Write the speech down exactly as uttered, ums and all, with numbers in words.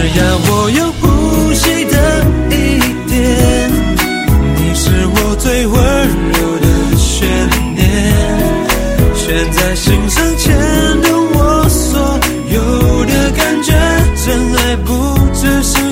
样我有呼吸的一点，你是我最温柔的悬念，悬在心上牵动我所有的感觉，真爱不只是